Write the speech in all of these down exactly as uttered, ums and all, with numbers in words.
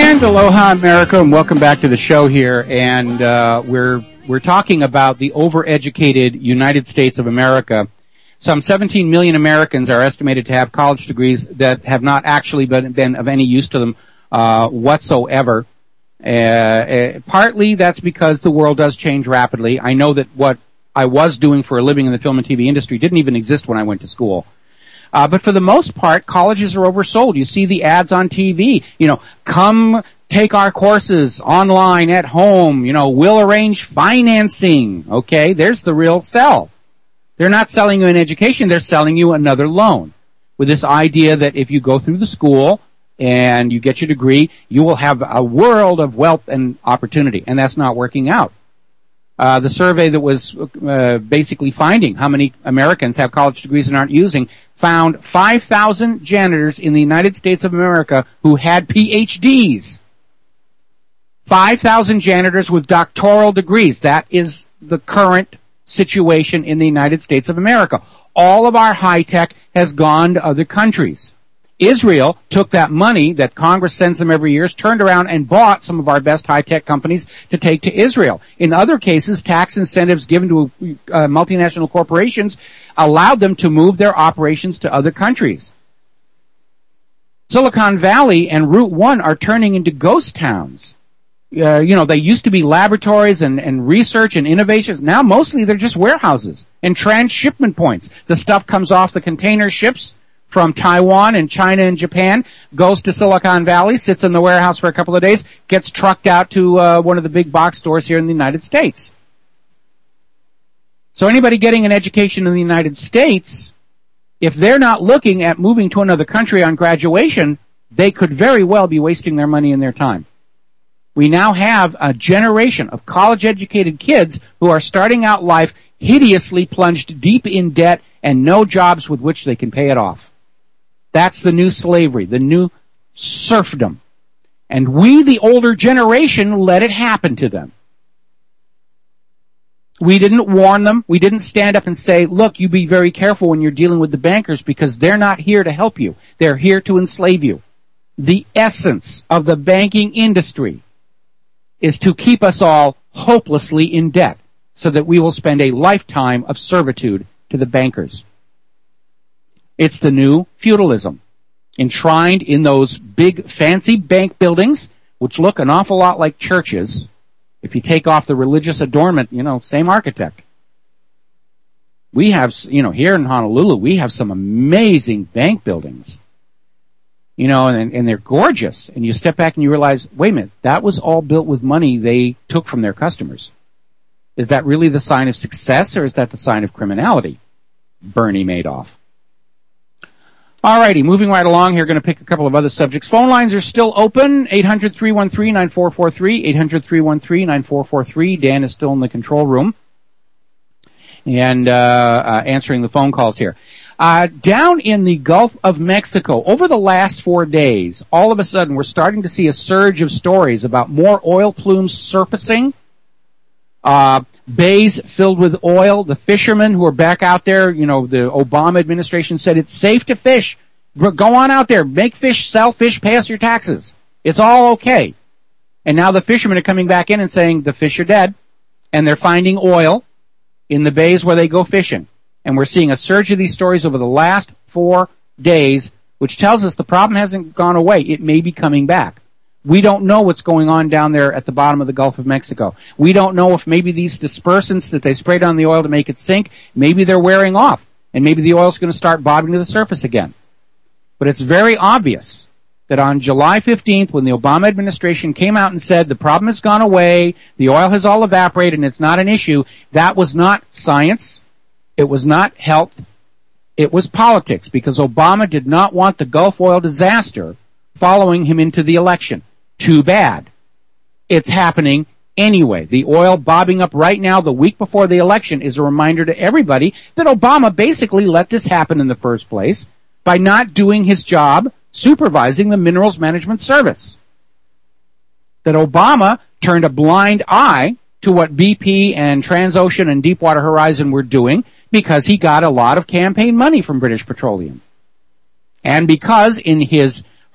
And aloha, America, and welcome back to the show here. And uh, we're we're talking about the overeducated United States of America. Some seventeen million Americans are estimated to have college degrees that have not actually been, been of any use to them uh, whatsoever. Uh, uh, partly that's because the world does change rapidly. I know that what I was doing for a living in the film and T V industry didn't even exist when I went to school. Uh, but for the most part, colleges are oversold. You see the ads on T V, you know, come take our courses online at home, you know, we'll arrange financing, okay? There's the real sell. They're not selling you an education, they're selling you another loan with this idea that if you go through the school and you get your degree, you will have a world of wealth and opportunity, and that's not working out. Uh, the survey that was uh, basically finding how many Americans have college degrees and aren't using found five thousand janitors in the United States of America who had P H Ds. five thousand janitors with doctoral degrees. That is the current situation in the United States of America. All of our high tech has gone to other countries. Israel took that money that Congress sends them every year, turned around and bought some of our best high-tech companies to take to Israel. In other cases, tax incentives given to uh, multinational corporations allowed them to move their operations to other countries. Silicon Valley and Route one are turning into ghost towns. Uh, you know, they used to be laboratories and, and research and innovations. Now mostly they're just warehouses and transshipment points. The stuff comes off the container ships from Taiwan and China and Japan, goes to Silicon Valley, sits in the warehouse for a couple of days, gets trucked out to uh, one of the big box stores here in the United States. So anybody getting an education in the United States, if they're not looking at moving to another country on graduation, they could very well be wasting their money and their time. We now have a generation of college-educated kids who are starting out life hideously plunged deep in debt and no jobs with which they can pay it off. That's the new slavery, the new serfdom. And we, the older generation, let it happen to them. We didn't warn them. We didn't stand up and say, look, you be very careful when you're dealing with the bankers because they're not here to help you. They're here to enslave you. The essence of the banking industry is to keep us all hopelessly in debt so that we will spend a lifetime of servitude to the bankers. It's the new feudalism, enshrined in those big fancy bank buildings, which look an awful lot like churches. If you take off the religious adornment, you know, same architect. We have, you know, here in Honolulu, we have some amazing bank buildings. You know, and, and they're gorgeous. And you step back and you realize, wait a minute, that was all built with money they took from their customers. Is that really the sign of success, or is that the sign of criminality? Bernie Madoff. Alrighty, moving right along here, going to pick a couple of other subjects. Phone lines are still open, eight hundred, three one three, nine four four three, eight hundred, three one three, nine four four three. Dan is still in the control room and uh, uh answering the phone calls here. Uh down in the Gulf of Mexico, over the last four days, all of a sudden we're starting to see a surge of stories about more oil plumes surfacing. Uh, bays filled with oil. The fishermen who are back out there, you know, the Obama administration said it's safe to fish. Go on out there, make fish, sell fish, pay us your taxes. It's all okay. And now the fishermen are coming back in and saying the fish are dead, and they're finding oil in the bays where they go fishing. And we're seeing a surge of these stories over the last four days, which tells us the problem hasn't gone away. It may be coming back. We don't know what's going on down there at the bottom of the Gulf of Mexico. We don't know if maybe these dispersants that they sprayed on the oil to make it sink, maybe they're wearing off, and maybe the oil's going to start bobbing to the surface again. But it's very obvious that on July fifteenth, when the Obama administration came out and said the problem has gone away, the oil has all evaporated, and it's not an issue, that was not science, it was not health, it was politics, because Obama did not want the Gulf oil disaster following him into the election. Too bad. It's happening anyway. The oil bobbing up right now the week before the election is a reminder to everybody that Obama basically let this happen in the first place by not doing his job supervising the Minerals Management Service. That Obama turned a blind eye to what B P and Transocean and Deepwater Horizon were doing because he got a lot of campaign money from British Petroleum. And because in his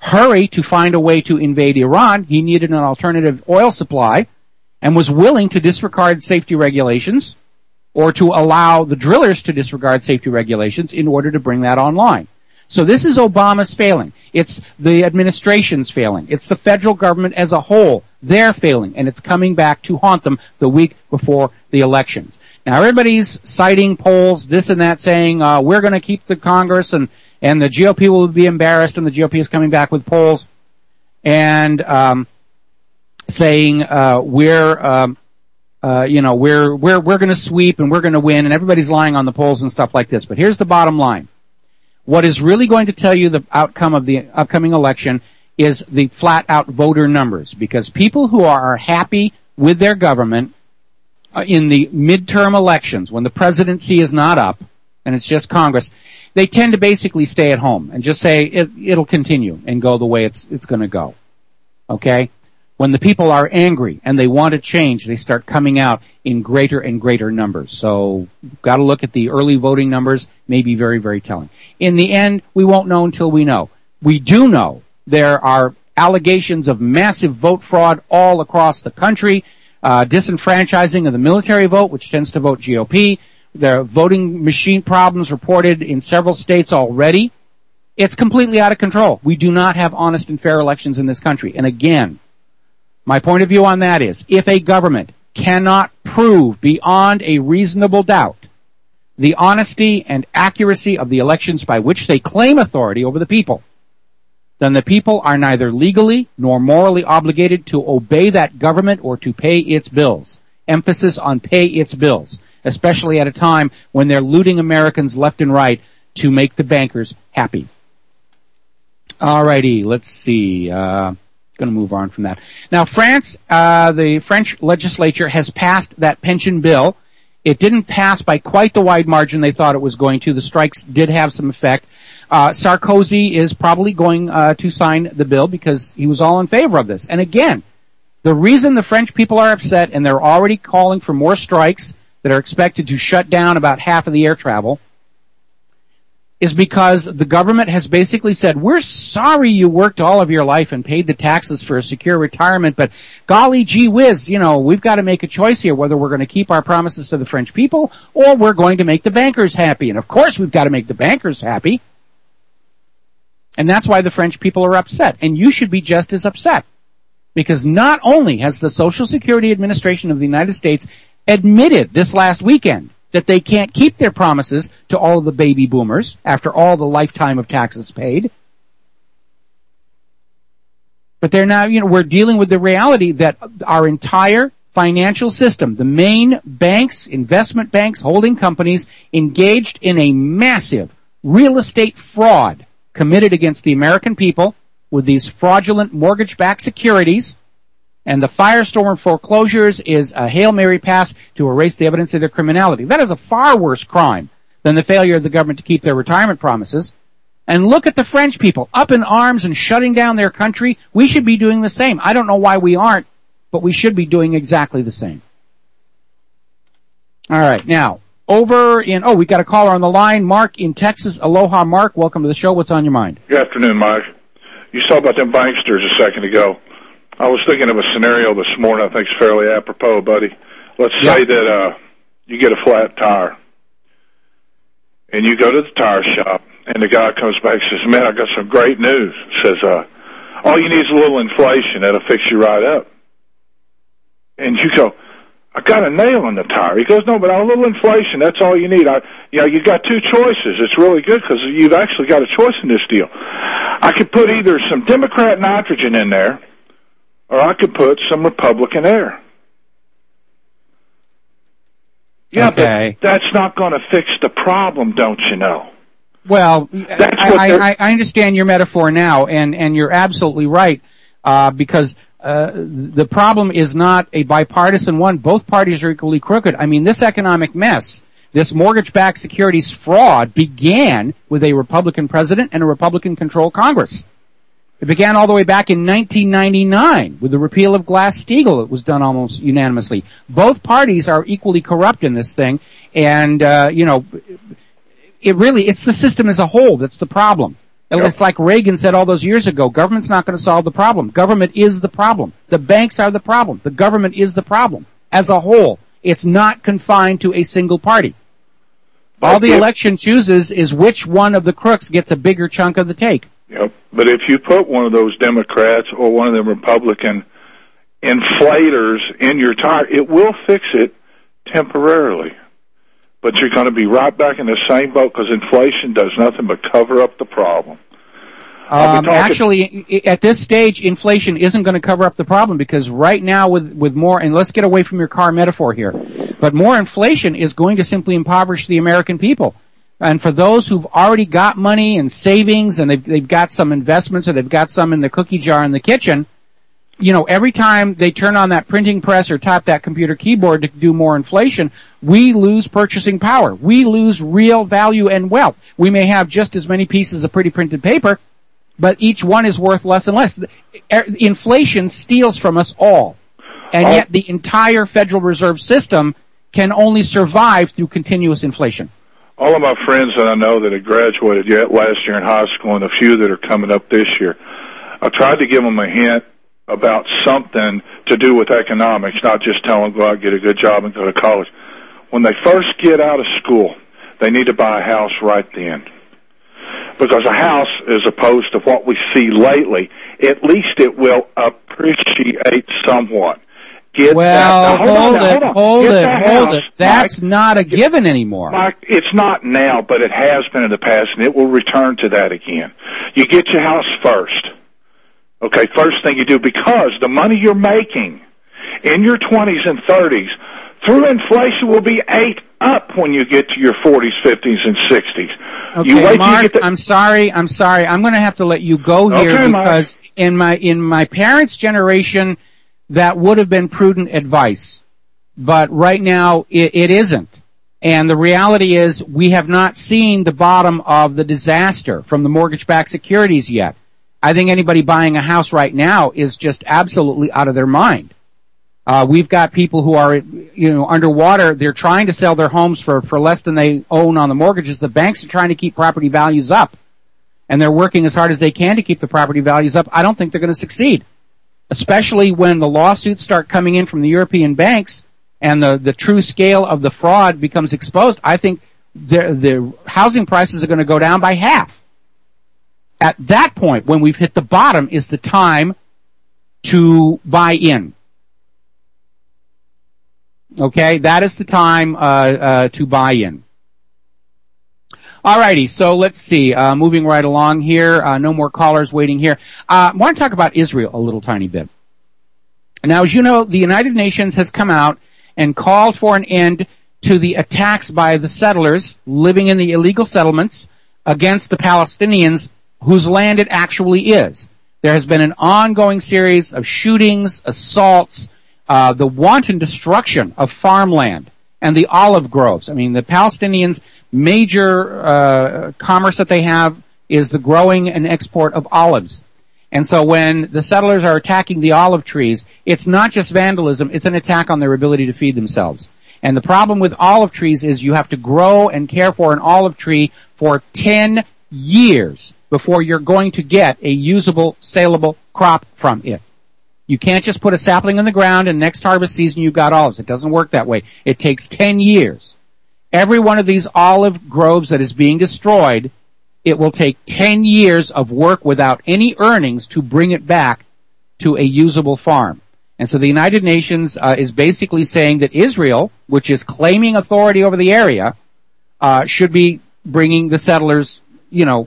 hurry to find a way to invade Iran. He needed an alternative oil supply and was willing to disregard safety regulations or to allow the drillers to disregard safety regulations in order to bring that online. So this is Obama's failing. It's the administration's failing. It's the federal government as a whole. They're failing, and it's coming back to haunt them the week before the elections. Now, everybody's citing polls, this and that, saying uh, we're going to keep the Congress, and, and the G O P will be embarrassed, and the G O P is coming back with polls, and um, saying uh, we're, um, uh, you know, we're we're we're going to sweep and we're going to win, and everybody's lying on the polls and stuff like this. But here's the bottom line. What is really going to tell you the outcome of the upcoming election is the flat-out voter numbers, because people who are happy with their government uh, in the midterm elections, when the presidency is not up and it's just Congress, they tend to basically stay at home and just say it, it'll continue and go the way it's it's going to go. Okay? When the people are angry and they want to change, they start coming out in greater and greater numbers. So, got to look at the early voting numbers, may be very, very telling. In the end, we won't know until we know. We do know there are allegations of massive vote fraud all across the country, uh, disenfranchising of the military vote, which tends to vote G O P. There are voting machine problems reported in several states already. It's completely out of control. We do not have honest and fair elections in this country. And again, my point of view on that is, if a government cannot prove beyond a reasonable doubt the honesty and accuracy of the elections by which they claim authority over the people, then the people are neither legally nor morally obligated to obey that government or to pay its bills. Emphasis on pay its bills, especially at a time when they're looting Americans left and right to make the bankers happy. All righty, let's see. Uh, going to move on from that. Now, France, uh, the French legislature has passed that pension bill. It didn't pass by quite the wide margin they thought it was going to. The strikes did have some effect. Uh, Sarkozy is probably going uh, to sign the bill because he was all in favor of this. And again, the reason the French people are upset, and they're already calling for more strikes that are expected to shut down about half of the air travel, is because the government has basically said, we're sorry you worked all of your life and paid the taxes for a secure retirement, but golly gee whiz, you know, we've got to make a choice here whether we're going to keep our promises to the French people or we're going to make the bankers happy. And of course we've got to make the bankers happy. And that's why the French people are upset. And you should be just as upset. Because not only has the Social Security Administration of the United States admitted this last weekend that they can't keep their promises to all of the baby boomers after all the lifetime of taxes paid. But they're now, you know, we're dealing with the reality that our entire financial system, the main banks, investment banks, holding companies, engaged in a massive real estate fraud committed against the American people with these fraudulent mortgage-backed securities. And the firestorm foreclosures is a Hail Mary pass to erase the evidence of their criminality. That is a far worse crime than the failure of the government to keep their retirement promises. And look at the French people, up in arms and shutting down their country. We should be doing the same. I don't know why we aren't, but we should be doing exactly the same. All right, now, over in, oh, we got a caller on the line. Mark in Texas. Aloha, Mark. Welcome to the show. What's on your mind? Good afternoon, Mike. You saw about them banksters a second ago. I was thinking of a scenario this morning I think is fairly apropos, buddy. Let's yeah. say that uh, you get a flat tire, and you go to the tire shop, and the guy comes back and says, man, I got some great news. Says, uh, all you need is a little inflation. That'll fix you right up. And you go, I got a nail in the tire. He goes, no, but a little inflation, that's all you need. I, you know, you got two choices. It's really good because you've actually got a choice in this deal. I could put either some Democrat nitrogen in there, or I could put some Republican air. Yeah, okay. But that's not going to fix the problem, don't you know? Well, I, I, I understand your metaphor now, and, and you're absolutely right, uh, because uh, the problem is not a bipartisan one. Both parties are equally crooked. I mean, this economic mess, this mortgage-backed securities fraud began with a Republican president and a Republican-controlled Congress. It began all the way back in nineteen ninety-nine with the repeal of Glass-Steagall. It was done almost unanimously. Both parties are equally corrupt in this thing, and, uh, you know, it really, it's the system as a whole that's the problem. Yep. It's like Reagan said all those years ago, government's not going to solve the problem. Government is the problem. The banks are the problem. The government is the problem. As a whole, it's not confined to a single party. All the election chooses is which one of the crooks gets a bigger chunk of the take. Yep. But if you put one of those Democrats or one of the Republican inflators in your tire, it will fix it temporarily. But you're going to be right back in the same boat because inflation does nothing but cover up the problem. Um, actually, at this stage, inflation isn't going to cover up the problem because right now with, with more, and let's get away from your car metaphor here, but more inflation is going to simply impoverish the American people. And for those who've already got money and savings and they've, they've got some investments or they've got some in the cookie jar in the kitchen, you know, every time they turn on that printing press or tap that computer keyboard to do more inflation, we lose purchasing power. We lose real value and wealth. We may have just as many pieces of pretty printed paper, but each one is worth less and less. Inflation steals from us all. And oh. yet the entire Federal Reserve System can only survive through continuous inflation. All of my friends that I know that had graduated yet last year in high school and a few that are coming up this year, I tried to give them a hint about something to do with economics, not just tell them go out, get a good job, and go to college. When they first get out of school, they need to buy a house right then. Because a house, as opposed to what we see lately, at least it will appreciate somewhat. Get well, that. Hold, hold, on, it, hold, on. hold Get it, that hold house, it. That's Mike, not a given anymore. Mike, it's not now, but it has been in the past, and it will return to that again. You get your house first. Okay, first thing you do, because the money you're making in your twenties and thirties through inflation will be ate up when you get to your forties, fifties, and sixties. Okay, you wait Mark, till you get the- I'm sorry, I'm sorry. I'm going to have to let you go here okay, because Mike. in my in my parents' generation, that would have been prudent advice. But right now, it, it isn't. And the reality is we have not seen the bottom of the disaster from the mortgage-backed securities yet. I think anybody buying a house right now is just absolutely out of their mind. Uh, we've got people who are, you know, underwater. They're trying to sell their homes for, for less than they own on the mortgages. The banks are trying to keep property values up. And they're working as hard as they can to keep the property values up. I don't think they're going to succeed. Especially when the lawsuits start coming in from the European banks and the, the true scale of the fraud becomes exposed. I think the, the housing prices are going to go down by half. At that point, when we've hit the bottom, is the time to buy in. Okay, that is the time uh, uh, to buy in. Alrighty, so let's see. Uh, moving right along here. Uh, no more callers waiting here. Uh, I want to talk about Israel a little tiny bit. Now, as you know, the United Nations has come out and called for an end to the attacks by the settlers living in the illegal settlements against the Palestinians whose land it actually is. There has been an ongoing series of shootings, assaults, uh, the wanton destruction of farmland and the olive groves. I mean, the Palestinians' major uh, commerce that they have is the growing and export of olives. And so when the settlers are attacking the olive trees, it's not just vandalism, it's an attack on their ability to feed themselves. And the problem with olive trees is you have to grow and care for an olive tree for ten years before you're going to get a usable, saleable crop from it. You can't just put a sapling in the ground and next harvest season you've got olives. It doesn't work that way. It takes ten years. Every one of these olive groves that is being destroyed, it will take ten years of work without any earnings to bring it back to a usable farm. And so the United Nations uh, is basically saying that Israel, which is claiming authority over the area, uh, should be bringing the settlers, you know,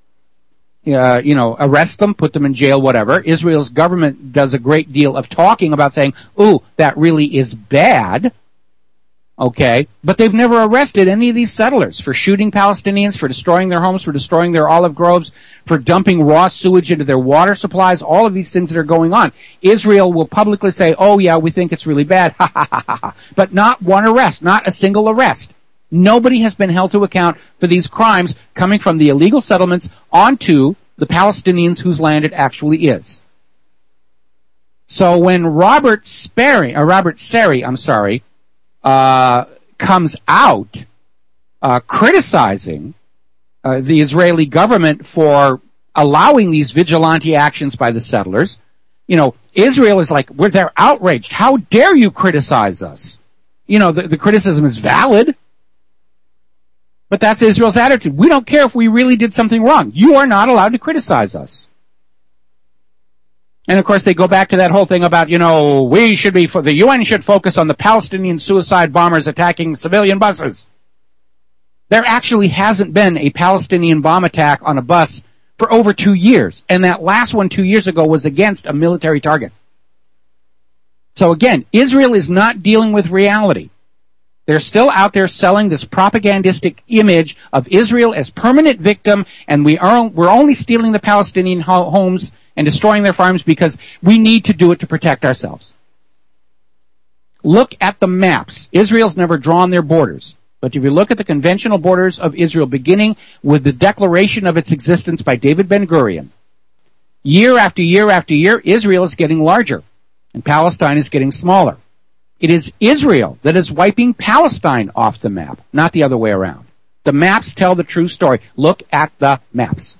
Uh, you know, arrest them, put them in jail, whatever. Israel's government does a great deal of talking about saying, ooh, that really is bad. Okay. But they've never arrested any of these settlers for shooting Palestinians, for destroying their homes, for destroying their olive groves, for dumping raw sewage into their water supplies, all of these things that are going on. Israel will publicly say, oh yeah, we think it's really bad. Ha ha ha ha ha. But not one arrest, not a single arrest. Nobody has been held to account for these crimes coming from the illegal settlements onto the Palestinians whose land it actually is. So when Robert Sperry, or Robert Seri, I'm sorry, uh, comes out uh, criticizing uh, the Israeli government for allowing these vigilante actions by the settlers. You know, Israel is like, we're, they're outraged. How dare you criticize us? You know, the, the criticism is valid. But that's Israel's attitude. We don't care if we really did something wrong. You are not allowed to criticize us. And of course, they go back to that whole thing about, you know, we should be, the U N should focus on the Palestinian suicide bombers attacking civilian buses. There actually hasn't been a Palestinian bomb attack on a bus for over two years. And that last one two years ago was against a military target. So again, Israel is not dealing with reality. They're still out there selling this propagandistic image of Israel as permanent victim, and we are, we're only stealing the Palestinian ho- homes and destroying their farms because we need to do it to protect ourselves. Look at the maps. Israel's never drawn their borders. But if you look at the conventional borders of Israel, beginning with the declaration of its existence by David Ben-Gurion, year after year after year, Israel is getting larger, and Palestine is getting smaller. It is Israel that is wiping Palestine off the map, not the other way around. The maps tell the true story. Look at the maps.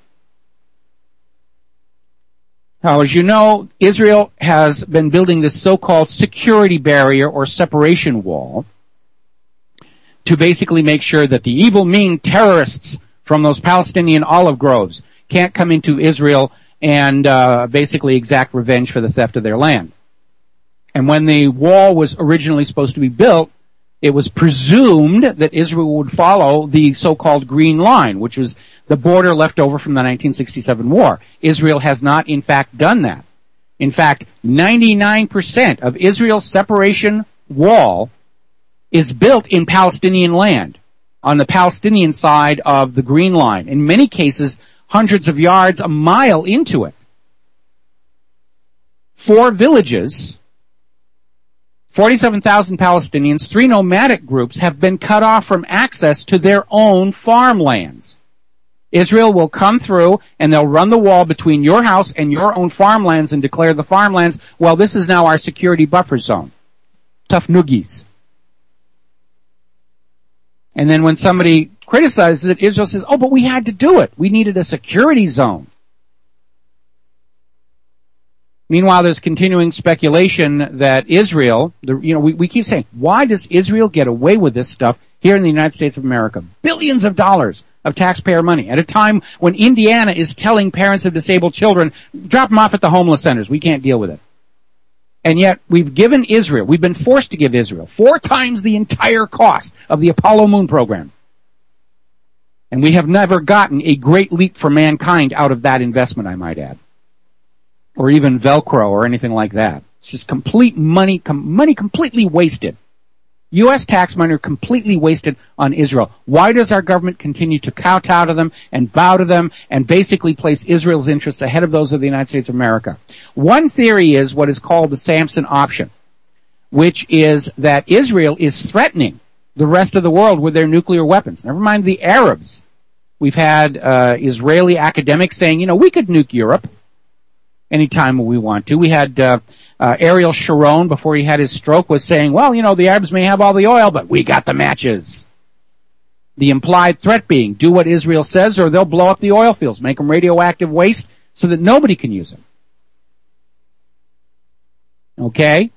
Now, as you know, Israel has been building this so-called security barrier or separation wall to basically make sure that the evil, mean terrorists from those Palestinian olive groves can't come into Israel and uh, basically exact revenge for the theft of their land. And when the wall was originally supposed to be built, it was presumed that Israel would follow the so-called Green Line, which was the border left over from the nineteen sixty-seven war. Israel has not, in fact, done that. In fact, ninety-nine percent of Israel's separation wall is built in Palestinian land, on the Palestinian side of the Green Line. In many cases, hundreds of yards, a mile into it. Four villages, forty-seven thousand Palestinians, three nomadic groups have been cut off from access to their own farmlands. Israel will come through and they'll run the wall between your house and your own farmlands and declare the farmlands, well, this is now our security buffer zone. Tough noogies. And then when somebody criticizes it, Israel says, oh, but we had to do it. We needed a security zone. Meanwhile, there's continuing speculation that Israel, the, you know, we, we keep saying, why does Israel get away with this stuff here in the United States of America? Billions of dollars of taxpayer money at a time when Indiana is telling parents of disabled children, drop them off at the homeless centers. We can't deal with it. And yet, we've given Israel, we've been forced to give Israel four times the entire cost of the Apollo moon program. And we have never gotten a great leap for mankind out of that investment, I might add. Or even Velcro or anything like that. It's just complete money, com- money completely wasted. U S tax money are completely wasted on Israel. Why does our government continue to kowtow to them and bow to them and basically place Israel's interests ahead of those of the United States of America? One theory is what is called the Samson option, which is that Israel is threatening the rest of the world with their nuclear weapons. Never mind the Arabs. We've had uh, Israeli academics saying, you know, we could nuke Europe anytime we want to. We had uh, uh, Ariel Sharon, before he had his stroke, was saying, well, you know, the Arabs may have all the oil, but we got the matches. The implied threat being, do what Israel says or they'll blow up the oil fields, make them radioactive waste so that nobody can use them. Okay?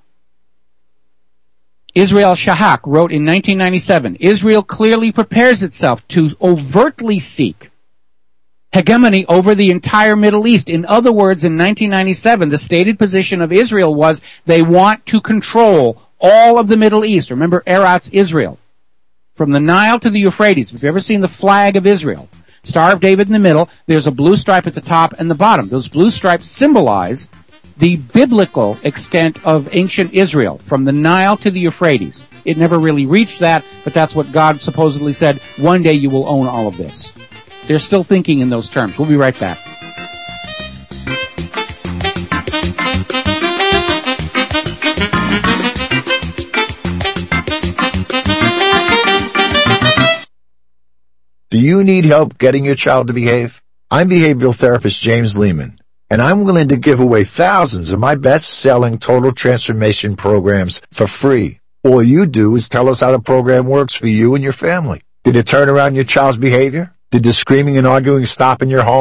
Israel Shahak wrote in nineteen ninety-seven, Israel clearly prepares itself to overtly seek hegemony over the entire Middle East. In other words, in nineteen ninety-seven, the stated position of Israel was they want to control all of the Middle East. Remember Eretz Israel. From the Nile to the Euphrates. Have you ever seen the flag of Israel? Star of David in the middle. There's a blue stripe at the top and the bottom. Those blue stripes symbolize the biblical extent of ancient Israel, from the Nile to the Euphrates. It never really reached that, but that's what God supposedly said. One day you will own all of this. They're still thinking in those terms. We'll be right back. Do you need help getting your child to behave? I'm behavioral therapist James Lehman, and I'm willing to give away thousands of my best-selling total transformation programs for free. All you do is tell us how the program works for you and your family. Did it turn around your child's behavior? Did the screaming and arguing stop in your home?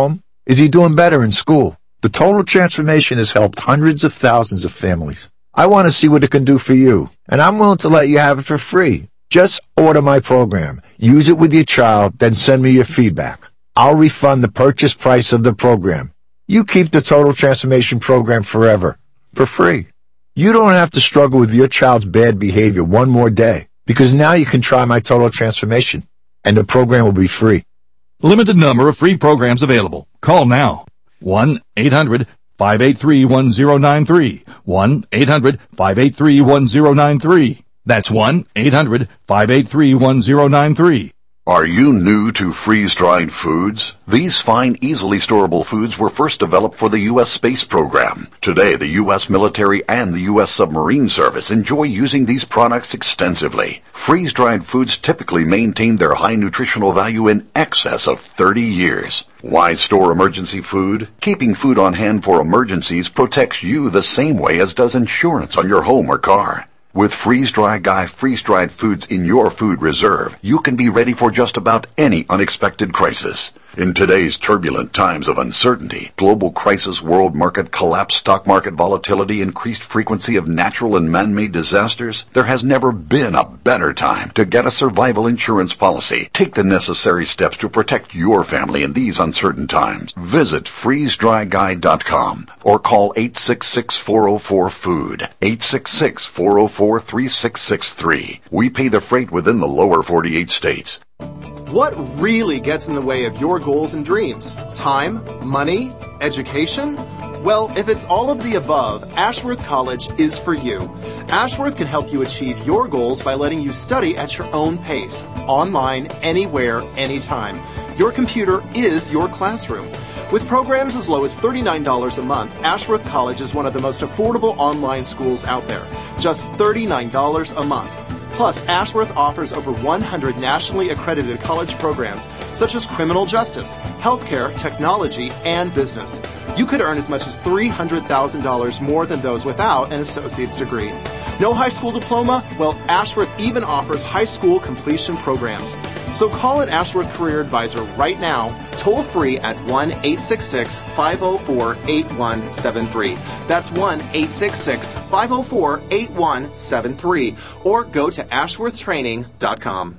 Is he doing better in school? The Total Transformation has helped hundreds of thousands of families. I want to see what it can do for you, and I'm willing to let you have it for free. Just order my program, use it with your child, then send me your feedback. I'll refund the purchase price of the program. You keep the Total Transformation program forever, for free. You don't have to struggle with your child's bad behavior one more day, because now you can try my Total Transformation, and the program will be free. Limited number of free programs available. Call now. one eight hundred five eight three one zero nine three. one eight hundred five eight three one zero nine three. That's one eight hundred five eight three one zero nine three. Are you new to freeze-dried foods? These fine, easily storable foods were first developed for the U S space program. Today, the U S military and the U S submarine service enjoy using these products extensively. Freeze-dried foods typically maintain their high nutritional value in excess of thirty years. Why store emergency food? Keeping food on hand for emergencies protects you the same way as does insurance on your home or car. With Freeze-Dry Guy freeze-dried foods in your food reserve, you can be ready for just about any unexpected crisis. In today's turbulent times of uncertainty, global crisis, world market collapse, stock market volatility, increased frequency of natural and man-made disasters, there has never been a better time to get a survival insurance policy. Take the necessary steps to protect your family in these uncertain times. Visit freeze dry guy dot com or call eight six six, four oh four, food, eight six six, four oh four, three six six three. We pay the freight within the lower forty-eight states. What really gets in the way of your goals and dreams? Time? Money? Education? Well, if it's all of the above, Ashworth College is for you. Ashworth can help you achieve your goals by letting you study at your own pace, online, anywhere, anytime. Your computer is your classroom. With programs as low as thirty-nine dollars a month, Ashworth College is one of the most affordable online schools out there. Just thirty-nine dollars a month. Plus, Ashworth offers over one hundred nationally accredited college programs, such as criminal justice, healthcare, technology, and business. You could earn as much as three hundred thousand dollars more than those without an associate's degree. No high school diploma? Well, Ashworth even offers high school completion programs. So call an Ashworth Career Advisor right now, toll free at one eight six six, five oh four, eight one seven three. That's one eight six six, five oh four, eight one seven three. Or go to ashworth training dot com.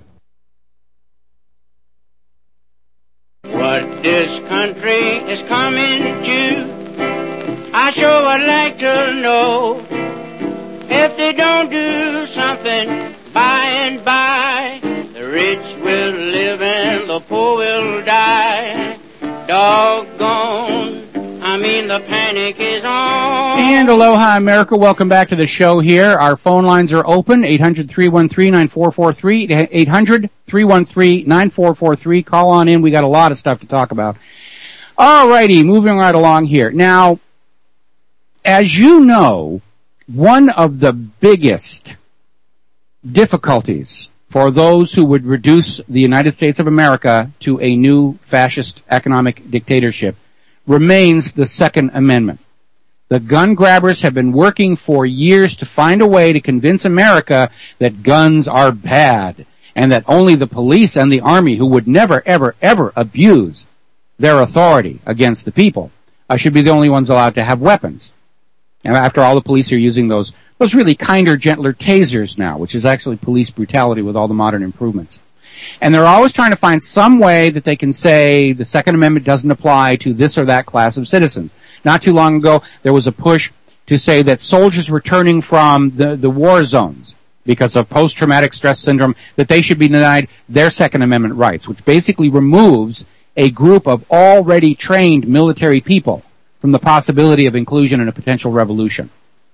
What this country is coming to, I sure would like to know. If they don't do something by and by, the rich will live and the poor will die. Doggone, I mean the panic is on. And aloha, America. Welcome back to the show here. Our phone lines are open, eight hundred, three one three, nine four four three, eight hundred, three one three, nine four four three. Call on in. We got a lot of stuff to talk about. All righty, moving right along here. Now, as you know, one of the biggest difficulties for those who would reduce the United States of America to a new fascist economic dictatorship remains the Second Amendment. The gun grabbers have been working for years to find a way to convince America that guns are bad and that only the police and the army, who would never, ever, ever abuse their authority against the people, uh, should be the only ones allowed to have weapons. And after all, the police are using those those really kinder, gentler tasers now, which is actually police brutality with all the modern improvements. And they're always trying to find some way that they can say the Second Amendment doesn't apply to this or that class of citizens. Not too long ago, there was a push to say that soldiers returning from the, the war zones because of post-traumatic stress syndrome, that they should be denied their Second Amendment rights, which basically removes a group of already trained military people from the possibility of inclusion in a potential revolution.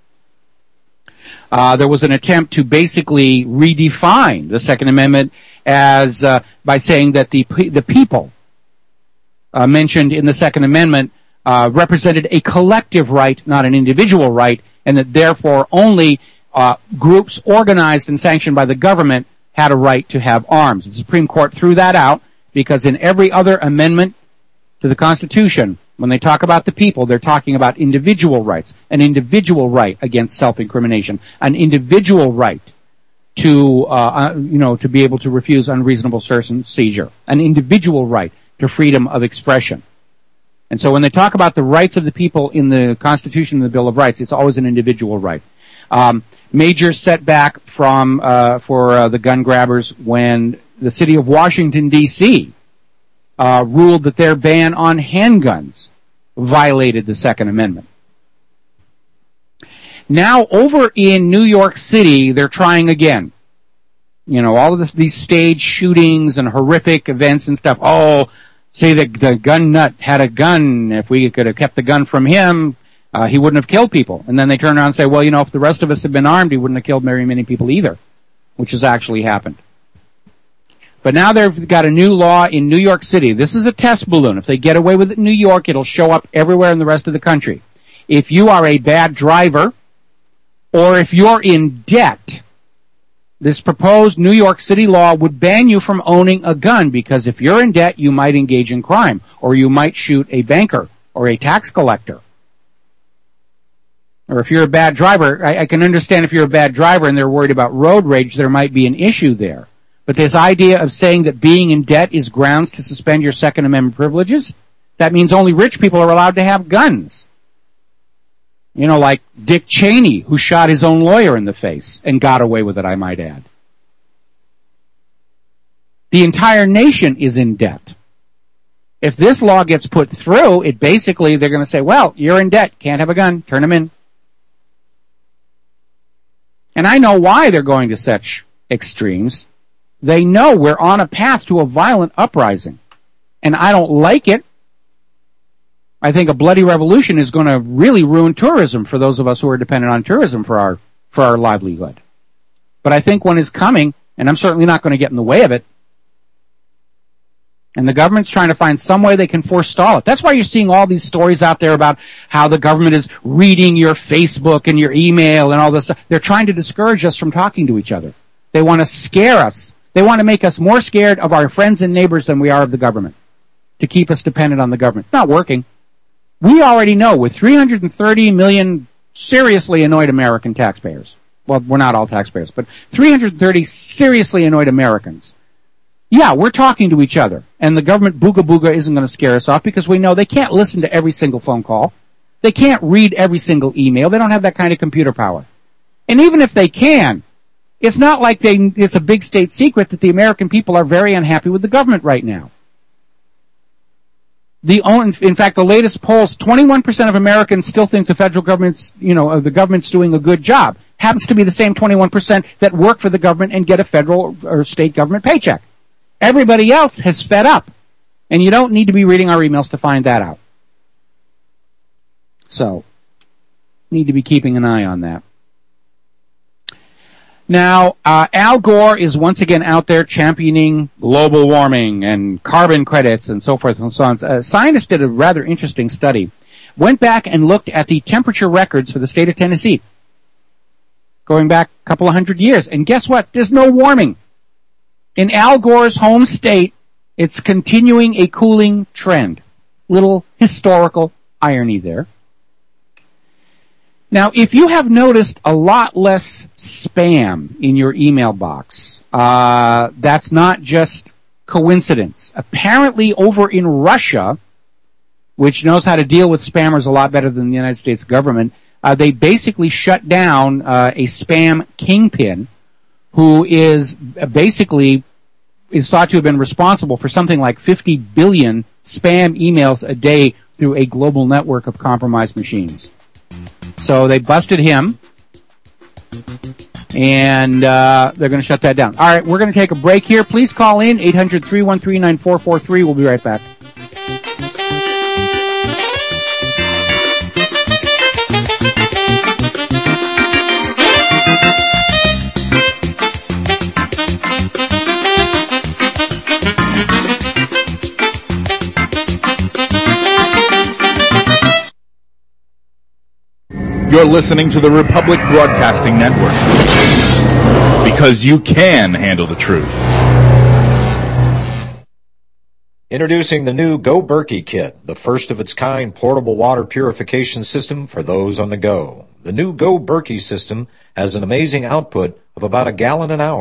Uh, there was an attempt to basically redefine the Second Amendment as uh, by saying that the the people uh, mentioned in the Second Amendment uh, represented a collective right, not an individual right, and that therefore only uh, groups organized and sanctioned by the government had a right to have arms. The Supreme Court threw that out because in every other amendment to the Constitution, when they talk about the people, they're talking about individual rights, an individual right against self-incrimination, an individual right to, uh, uh, you know, to be able to refuse unreasonable search and seizure, an individual right to freedom of expression. And so when they talk about the rights of the people in the Constitution and the Bill of Rights, it's always an individual right. Um, major setback from uh, for uh, the gun grabbers when the city of Washington, D C uh, ruled that their ban on handguns violated the Second Amendment. Now, over in New York City, they're trying again. You know, all of this, these stage shootings and horrific events and stuff. Oh, say the, the gun nut had a gun. If we could have kept the gun from him, uh, he wouldn't have killed people. And then they turn around and say, well, you know, if the rest of us had been armed, he wouldn't have killed very many people either, which has actually happened. But now they've got a new law in New York City. This is a test balloon. If they get away with it in New York, it'll show up everywhere in the rest of the country. If you are a bad driver, or if you're in debt, this proposed New York City law would ban you from owning a gun, because if you're in debt, you might engage in crime, or you might shoot a banker or a tax collector. Or if you're a bad driver, I, I can understand if you're a bad driver and they're worried about road rage, there might be an issue there. But this idea of saying that being in debt is grounds to suspend your Second Amendment privileges, that means only rich people are allowed to have guns. You know, like Dick Cheney, who shot his own lawyer in the face and got away with it, I might add. The entire nation is in debt. If this law gets put through, it basically, they're going to say, well, you're in debt, can't have a gun, turn them in. And I know why they're going to such extremes. They know we're on a path to a violent uprising. And I don't like it. I think a bloody revolution is going to really ruin tourism for those of us who are dependent on tourism for our for our livelihood. But I think one is coming, and I'm certainly not going to get in the way of it. And the government's trying to find some way they can forestall it. That's why you're seeing all these stories out there about how the government is reading your Facebook and your email and all this stuff. They're trying to discourage us from talking to each other. They want to scare us. They want to make us more scared of our friends and neighbors than we are of the government, to keep us dependent on the government. It's not working. We already know with three hundred thirty million seriously annoyed American taxpayers. Well, we're not all taxpayers, but three hundred thirty seriously annoyed Americans. Yeah, we're talking to each other, and the government booga booga isn't going to scare us off, because we know they can't listen to every single phone call. They can't read every single email. They don't have that kind of computer power. And even if they can, it's not like they, it's a big state secret that the American people are very unhappy with the government right now. The own, in fact, the latest polls, twenty-one percent of Americans still think the federal government's, you know, the government's doing a good job. Happens to be the same twenty-one percent that work for the government and get a federal or state government paycheck. Everybody else has fed up. And you don't need to be reading our emails to find that out. So, need to be keeping an eye on that. Now, uh, Al Gore is once again out there championing global warming and carbon credits and so forth and so on. Uh, scientists did a rather interesting study. Went back and looked at the temperature records for the state of Tennessee, going back a couple of hundred years. And guess what? There's no warming. In Al Gore's home state, it's continuing a cooling trend. Little historical irony there. Now, if you have noticed a lot less spam in your email box, uh, that's not just coincidence. Apparently, over in Russia, which knows how to deal with spammers a lot better than the United States government, uh, they basically shut down uh, a spam kingpin who is basically is thought to have been responsible for something like fifty billion spam emails a day through a global network of compromised machines. So they busted him, and uh, they're going to shut that down. All right, we're going to take a break here. Please call in, eight hundred, three one three, nine four four three. We'll be right back. You're listening to the Republic Broadcasting Network, because you can handle the truth. Introducing the new Go Berkey Kit, the first of its kind portable water purification system for those on the go. The new Go Berkey system has an amazing output of about a gallon an hour.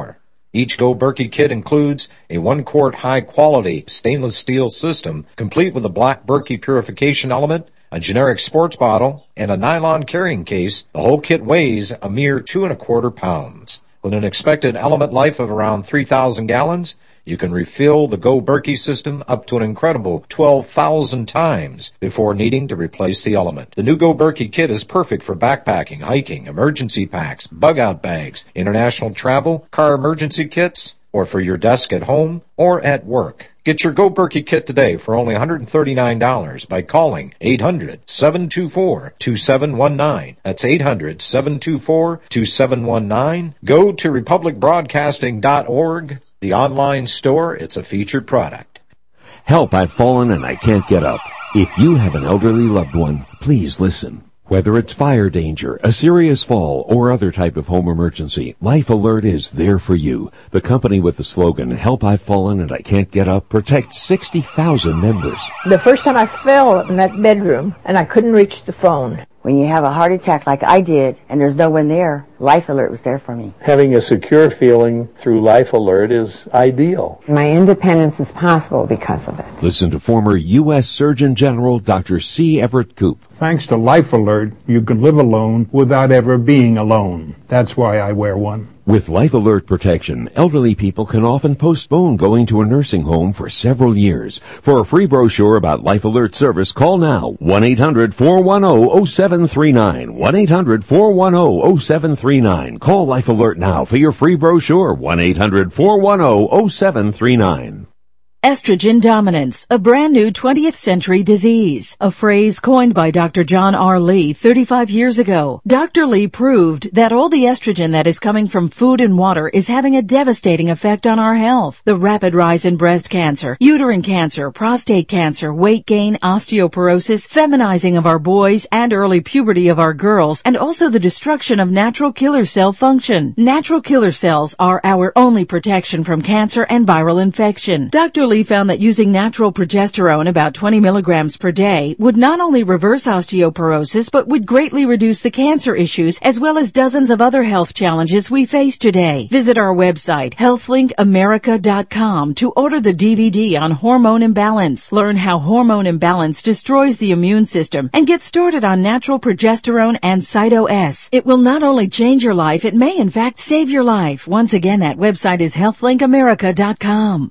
Each Go Berkey kit includes a one-quart high-quality stainless steel system, complete with a black Berkey purification element, a generic sports bottle, and a nylon carrying case. The whole kit weighs a mere two and a quarter pounds. With an expected element life of around three thousand gallons, you can refill the Go Berkey system up to an incredible twelve thousand times before needing to replace the element. The new Go Berkey kit is perfect for backpacking, hiking, emergency packs, bug-out bags, international travel, car emergency kits, or for your desk at home or at work. Get your Go Berkey kit today for only one hundred thirty-nine dollars by calling eight hundred, seven two four, two seven one nine. That's eight hundred, seven two four, two seven one nine. Go to republic broadcasting dot org, the online store. It's a featured product. Help, I've fallen and I can't get up. If you have an elderly loved one, please listen. Whether it's fire danger, a serious fall, or other type of home emergency, Life Alert is there for you. The company with the slogan, Help, I've Fallen and I Can't Get Up, protects sixty thousand members. The first time I fell in that bedroom and I couldn't reach the phone. When you have a heart attack like I did and there's no one there, Life Alert was there for me. Having a secure feeling through Life Alert is ideal. My independence is possible because of it. Listen to former U S Surgeon General Doctor C. Everett Koop. Thanks to Life Alert, you can live alone without ever being alone. That's why I wear one. With Life Alert protection, elderly people can often postpone going to a nursing home for several years. For a free brochure about Life Alert service, call now one eight hundred, four one zero, zero seven three nine. one eight hundred, four one zero, zero seven three nine. Call Life Alert now for your free brochure. one eight hundred, four one zero, zero seven three nine. Estrogen dominance, a brand new twentieth century disease, a phrase coined by Doctor John R. Lee thirty-five years ago. Doctor Lee proved that all the estrogen that is coming from food and water is having a devastating effect on our health. The rapid rise in breast cancer, uterine cancer, prostate cancer, weight gain, osteoporosis, feminizing of our boys, and early puberty of our girls, and also the destruction of natural killer cell function. Natural killer cells are our only protection from cancer and viral infection. Doctor Lee found that using natural progesterone, about twenty milligrams per day, would not only reverse osteoporosis, but would greatly reduce the cancer issues as well as dozens of other health challenges we face today. Visit our website, health link america dot com, to order the D V D on hormone imbalance. Learn how hormone imbalance destroys the immune system and get started on natural progesterone and Cyto S. It will not only change your life, it may in fact save your life. Once again, that website is health link america dot com.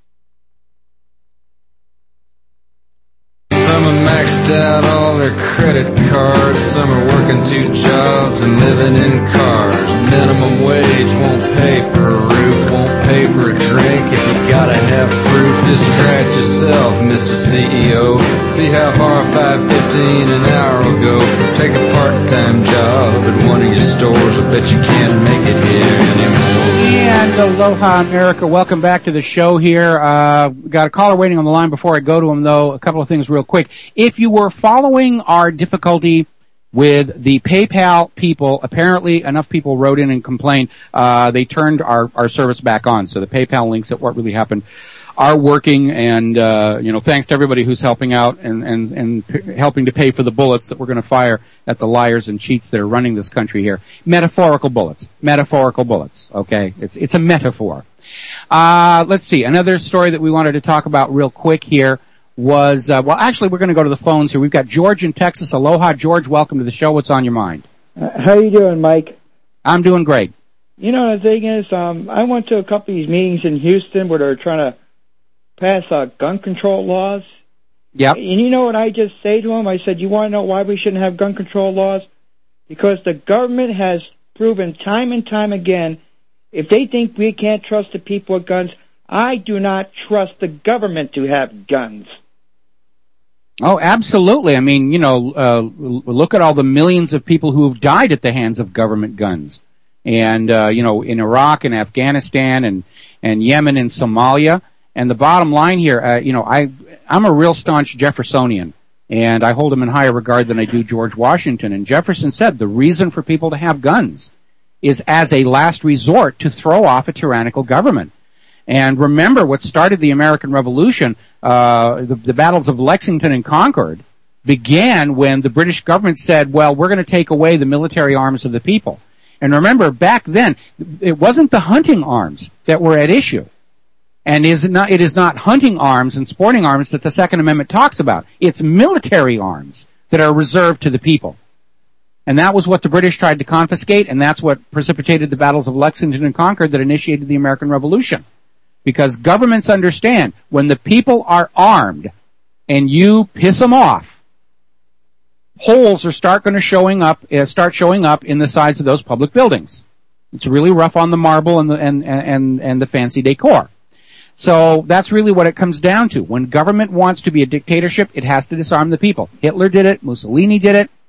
Some are maxed out all their credit cards. Some are working two jobs and living in cars. Minimum wage won't pay for a roof, won't pay for a drink. If you gotta have proof, just try it yourself, Mister C E O. See how far five fifteen an hour will go. Take a part-time job at one of your stores. I bet you can't make it here anymore. And aloha, America. Welcome back to the show here. Uh, got a caller waiting on the line. Before I go to him, though, a couple of things real quick. If you were following our difficulty with the PayPal people, apparently enough people wrote in and complained. Uh, they turned our, our service back on. So the PayPal links at what really happened are working, and uh, you know, thanks to everybody who's helping out and and and p- helping to pay for the bullets that we're going to fire at the liars and cheats that are running this country here. Metaphorical bullets, metaphorical bullets. Okay, it's it's a metaphor. Uh, let's see. Another story that we wanted to talk about real quick here was uh, well, actually, we're going to go to the phones here. We've got George in Texas. Aloha, George. Welcome to the show. What's on your mind? Uh, how you doing, Mike? I'm doing great. You know, the thing is, um, I went to a couple of these meetings in Houston where they're trying to pass uh, gun control laws. Yeah. And you know what I just say to them? I said, you want to know why we shouldn't have gun control laws? Because the government has proven time and time again, if they think we can't trust the people with guns, I do not trust the government to have guns. Oh, absolutely. I mean, you know, uh, look at all the millions of people who have died at the hands of government guns. And, uh, you know, in Iraq and Afghanistan and, and Yemen and Somalia. And the bottom line here, uh, you know, I, I'm a real staunch Jeffersonian, and I hold him in higher regard than I do George Washington. And Jefferson said the reason for people to have guns is as a last resort to throw off a tyrannical government. And remember what started the American Revolution, uh, the, the battles of Lexington and Concord began when the British government said, well, we're going to take away the military arms of the people. And remember, back then, it wasn't the hunting arms that were at issue. And is it not, it is not hunting arms and sporting arms that the Second Amendment talks about. It's military arms that are reserved to the people. And that was what the British tried to confiscate, and that's what precipitated the battles of Lexington and Concord that initiated the American Revolution. Because governments understand when the people are armed and you piss them off, holes are start going to showing up uh, start showing up in the sides of those public buildings. It's really rough on the marble and the and and and the fancy decor. So that's really what it comes down to. When government wants to be a dictatorship, it has to disarm the people. Hitler did it. Mussolini did it.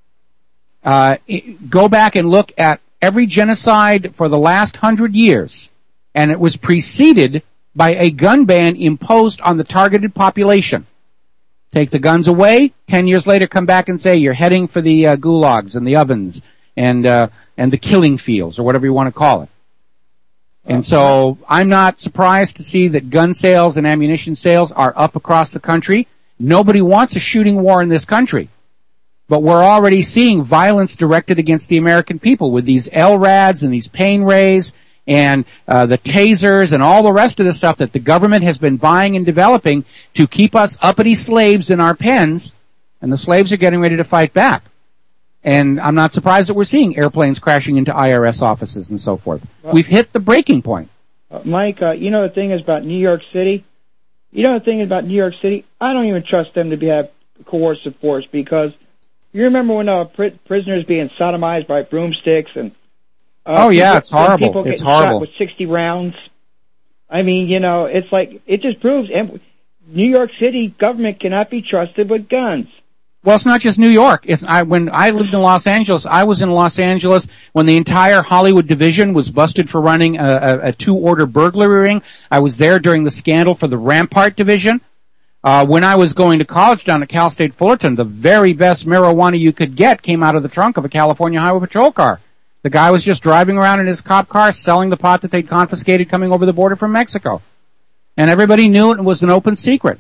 Uh, it, go back and look at every genocide for the last hundred years, and it was preceded by a gun ban imposed on the targeted population. Take the guns away, ten years later come back and say you're heading for the uh, gulags and the ovens and uh, and the killing fields, or whatever you want to call it. And so I'm not surprised to see that gun sales and ammunition sales are up across the country. Nobody wants a shooting war in this country. But we're already seeing violence directed against the American people with these L RADs and these pain rays and uh, the tasers and all the rest of the stuff that the government has been buying and developing to keep us uppity slaves in our pens, and the slaves are getting ready to fight back. And I'm not surprised that we're seeing airplanes crashing into I R S offices and so forth. Well, we've hit the breaking point. Uh, Mike, uh, you know the thing is about New York City? You know the thing about New York City? I don't even trust them to be, have coercive force, because you remember when uh, pr- prisoners being sodomized by broomsticks and uh, oh yeah, people, it's horrible. People it's getting horrible. shot with sixty rounds. I mean, you know, it's like it just proves and New York City government cannot be trusted with guns. Well, it's not just New York. It's I when I lived in Los Angeles, I was in Los Angeles when the entire Hollywood division was busted for running a, a, a two-order burglary ring. I was there during the scandal for the Rampart division. Uh, when I was going to college down at Cal State Fullerton, the very best marijuana you could get came out of the trunk of a California Highway Patrol car. The guy was just driving around in his cop car selling the pot that they'd confiscated coming over the border from Mexico. And everybody knew it and it was an open secret.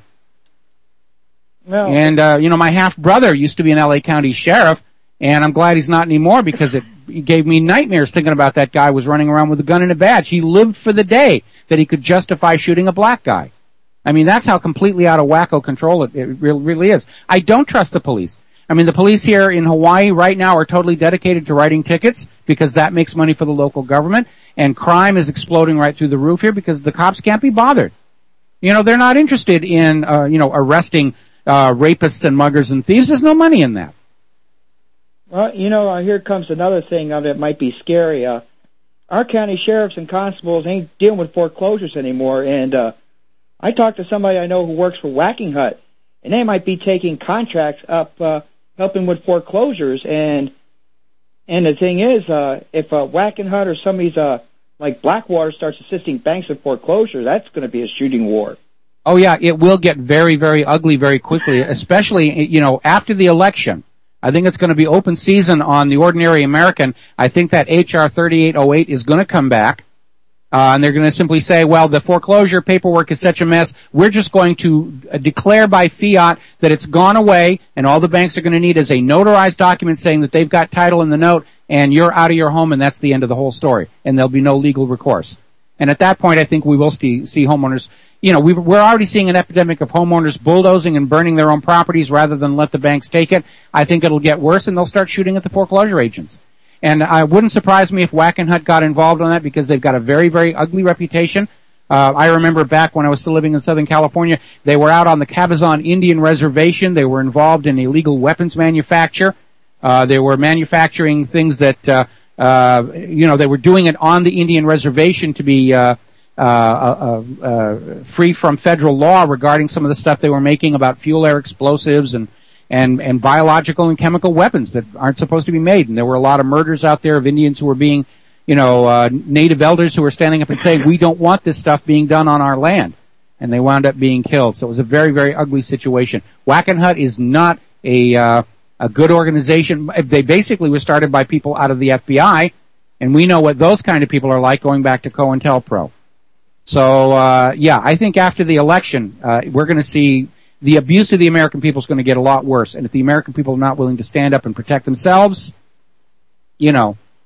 No. And, uh, you know, my half-brother used to be an L A County sheriff, and I'm glad he's not anymore because it, it gave me nightmares thinking about that guy was running around with a gun and a badge. He lived for the day that he could justify shooting a black guy. I mean, that's how completely out of wacko control it, it really, really is. I don't trust the police. I mean, the police here in Hawaii right now are totally dedicated to writing tickets because that makes money for the local government, and crime is exploding right through the roof here because the cops can't be bothered. You know, they're not interested in, uh, you know, arresting Uh, rapists and muggers and thieves. There's no money in that. Well, you know, uh, here comes another thing uh, that might be scary. Uh, our county sheriffs and constables ain't dealing with foreclosures anymore, and uh, I talked to somebody I know who works for Whacking Hut, and they might be taking contracts up uh, helping with foreclosures, and and the thing is, uh, if uh, Whacking Hut or somebody's uh, like Blackwater starts assisting banks in foreclosure, that's going to be a shooting war. Oh yeah, it will get very, very ugly very quickly, especially, you know, after the election. I think it's going to be open season on the ordinary American. I think that H R thirty-eight oh eight is going to come back, uh, and they're going to simply say, well, the foreclosure paperwork is such a mess, we're just going to uh, declare by fiat that it's gone away, and all the banks are going to need is a notarized document saying that they've got title in the note, and you're out of your home, and that's the end of the whole story, and there'll be no legal recourse. And at that point, I think we will see, see homeowners, you know, we've, we're already seeing an epidemic of homeowners bulldozing and burning their own properties rather than let the banks take it. I think it'll get worse, and they'll start shooting at the foreclosure agents. And I wouldn't surprise me if Whacking Hut got involved on that because they've got a very, very ugly reputation. Uh, I remember back when I was still living in Southern California, they were out on the Cabazon Indian Reservation. They were involved in illegal weapons manufacture. Uh, they were manufacturing things that, uh, Uh, you know, they were doing it on the Indian reservation to be uh, uh, uh, uh, free from federal law regarding some of the stuff they were making about fuel air explosives and, and, and biological and chemical weapons that aren't supposed to be made. And there were a lot of murders out there of Indians who were being, you know, uh, native elders who were standing up and saying, we don't want this stuff being done on our land. And they wound up being killed. So it was a very, very ugly situation. Whacking Hut is not a... Uh, a good organization. They basically were started by people out of the F B I, and we know what those kind of people are like going back to COINTELPRO. So, uh, yeah, I think after the election, uh, we're going to see the abuse of the American people is going to get a lot worse. And if the American people are not willing to stand up and protect themselves, you know,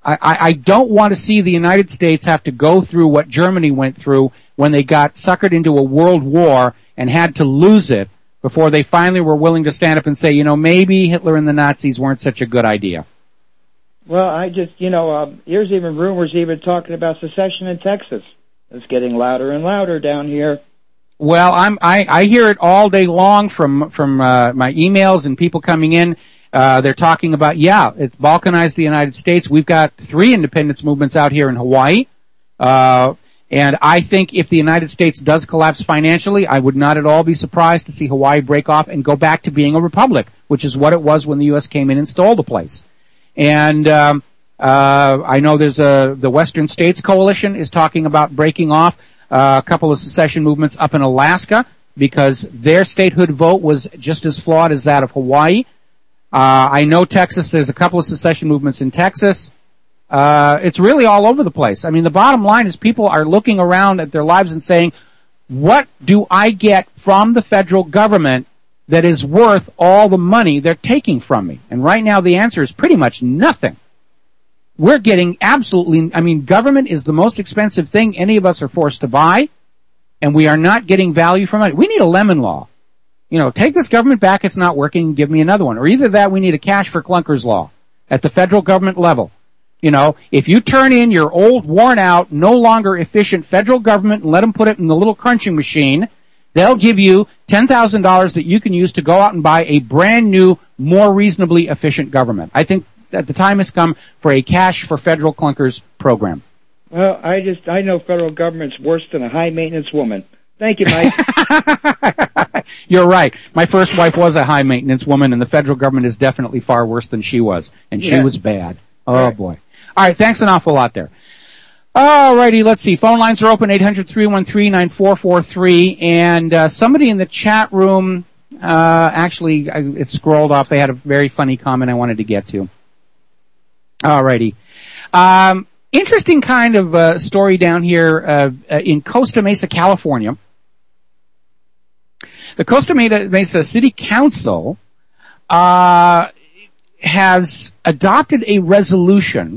I, I, I don't want to see the United States have to go through what Germany went through when they got suckered into a world war and had to lose it before they finally were willing to stand up and say, you know, maybe Hitler and the Nazis weren't such a good idea. Well, I just, you know, uh, there's even rumors even talking about secession in Texas. It's getting louder and louder down here. Well, I'm, I, I hear it all day long from, from uh, my emails and people coming in. Uh, they're talking about, yeah, it's balkanized the United States. We've got three independence movements out here in Hawaii. Uh, and I think if the United States does collapse financially, I would not at all be surprised to see Hawaii break off and go back to being a republic, which is what it was when the U S came in and stole the place. And um, uh, I know there's a, the Western States Coalition is talking about breaking off uh, a couple of secession movements up in Alaska because their statehood vote was just as flawed as that of Hawaii. Uh, I know Texas, there's a couple of secession movements in Texas. Uh, it's really all over the place. I mean, the bottom line is people are looking around at their lives and saying, what do I get from the federal government that is worth all the money they're taking from me? And right now the answer is pretty much nothing. We're getting absolutely, I mean, government is the most expensive thing any of us are forced to buy, and we are not getting value from it. We need a lemon law. You know, take this government back, it's not working, give me another one. Or either that, we need a cash for clunkers law at the federal government level. You know, if you turn in your old, worn out, no longer efficient federal government and let them put it in the little crunching machine, they'll give you ten thousand dollars that you can use to go out and buy a brand new, more reasonably efficient government. I think that the time has come for a cash for federal clunkers program. Well, I just, I know federal government's worse than a high maintenance woman. Thank you, Mike. You're right. My first wife was a high maintenance woman, and the federal government is definitely far worse than she was. And she Yeah. was bad. Oh, Right. boy. All right, thanks an awful lot there. All righty, let's see. Phone lines are open, eight hundred, three one three, nine four four three. And uh, somebody in the chat room, uh, actually, I, it scrolled off. They had a very funny comment I wanted to get to. All righty. Um, interesting kind of uh, story down here uh, uh, in Costa Mesa, California. The Costa Mesa City Council uh, has adopted a resolution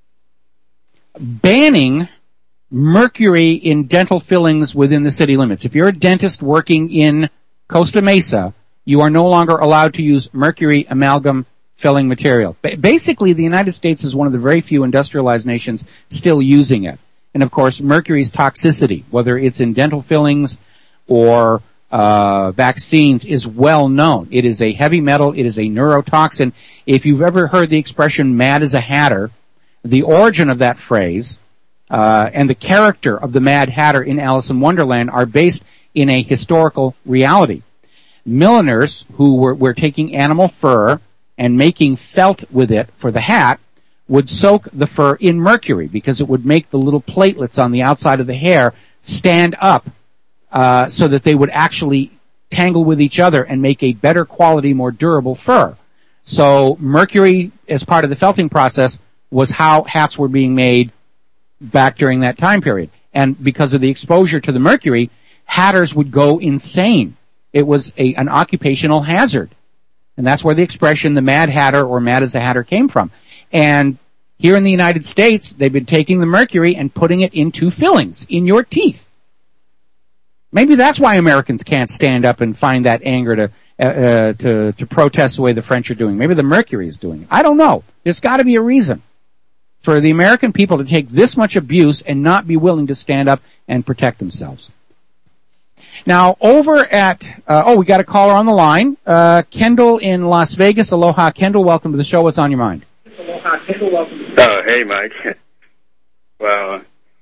banning mercury in dental fillings within the city limits. If you're a dentist working in Costa Mesa, you are no longer allowed to use mercury amalgam filling material. Ba- basically, the United States is one of the very few industrialized nations still using it. And of course, mercury's toxicity, whether it's in dental fillings or uh vaccines, is well known. It is a heavy metal. It is a neurotoxin. If you've ever heard the expression mad as a hatter, the origin of that phrase uh and the character of the Mad Hatter in Alice in Wonderland are based in a historical reality. Milliners who were, were taking animal fur and making felt with it for the hat would soak the fur in mercury because it would make the little platelets on the outside of the hair stand up uh so that they would actually tangle with each other and make a better quality, more durable fur. So mercury, as part of the felting process, was how hats were being made back during that time period. And because of the exposure to the mercury, hatters would go insane. It was a, an occupational hazard. And that's where the expression the Mad Hatter or mad as a hatter came from. And here in the United States, they've been taking the mercury and putting it into fillings in your teeth. Maybe that's why Americans can't stand up and find that anger to uh, uh, to to protest the way the French are doing. Maybe the mercury is doing it. I don't know. There's got to be a reason for the American people to take this much abuse and not be willing to stand up and protect themselves. Now, over at, uh, oh, we got a caller on the line. Uh, Kendall in Las Vegas. Aloha, Kendall. Welcome to the show. What's on your mind? Aloha, Kendall. Welcome. Oh, hey, Mike. Well,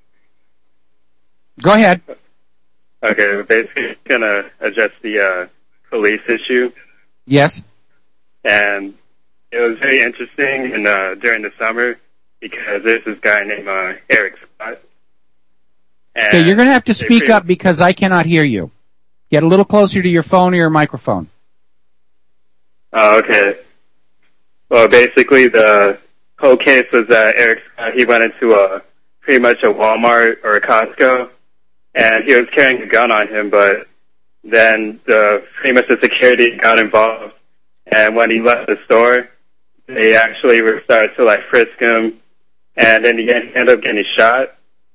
go ahead. Okay, we're basically going to address the uh, police issue. Yes. And it was very interesting in, uh, during the summer because there's this guy named uh, Eric Scott. And okay, you're going to have to speak pretty- up because I cannot hear you. Get a little closer to your phone or your microphone. Oh, okay. Well, basically the whole case was that Eric Scott, he went into a pretty much a Walmart or a Costco, and he was carrying a gun on him, but then the pretty much the security got involved, and when he left the store, they actually were started to like frisk him, and in the end, he ended up getting shot.